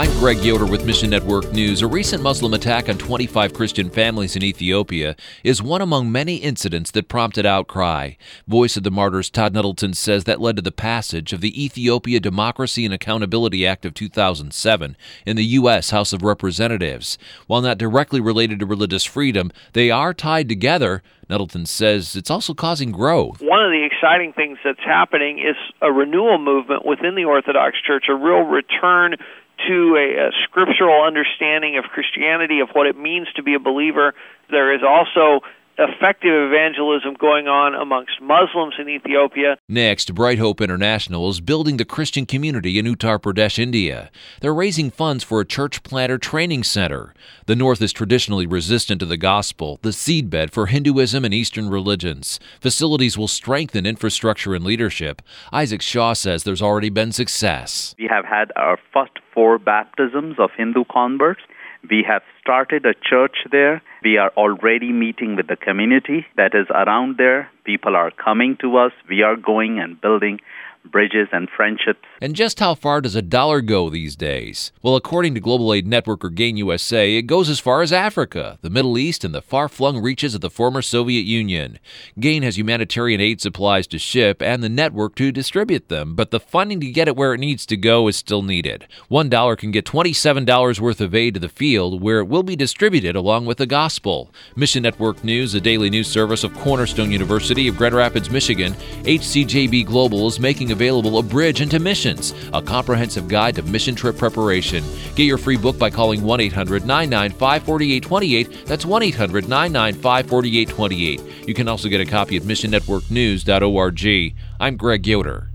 I'm Greg Yoder with Mission Network News. A recent Muslim attack on 25 Christian families in Ethiopia is one among many incidents that prompted outcry. Voice of the Martyrs Todd Nettleton says that led to the passage of the Ethiopia Democracy and Accountability Act of 2007 in the U.S. House of Representatives. While not directly related to religious freedom, they are tied together. Nettleton says it's also causing growth. One of the exciting things that's happening is a renewal movement within the Orthodox Church, a real return to a scriptural understanding of Christianity, of what it means to be a believer. There is also effective evangelism going on amongst Muslims in Ethiopia. Next, Bright Hope International is building the Christian community in Uttar Pradesh, India. They're raising funds for a church planter training center. The North is traditionally resistant to the gospel, the seedbed for Hinduism and Eastern religions. Facilities will strengthen infrastructure and leadership. Isaac Shaw says there's already been success. We have had our first 4 baptisms of Hindu converts. We have started a church there. We are already meeting with the community that is around there. People are coming to us. We are going and building bridges and friendships. And just how far does a dollar go these days? Well, according to Global Aid Network or GAIN USA, it goes as far as Africa, the Middle East, and the far-flung reaches of the former Soviet Union. GAIN has humanitarian aid supplies to ship and the network to distribute them, but the funding to get it where it needs to go is still needed. $1 can get $27 worth of aid to the field, where it will be distributed along with the gospel. Mission Network News, a daily news service of Cornerstone University of Grand Rapids, Michigan, HCJB Global is making available A Bridge into Missions, a comprehensive guide to mission trip preparation. Get your free book by calling 1-800-995-4828. That's 1-800-995-4828. You can also get a copy at missionnetworknews.org. I'm Greg Yoder.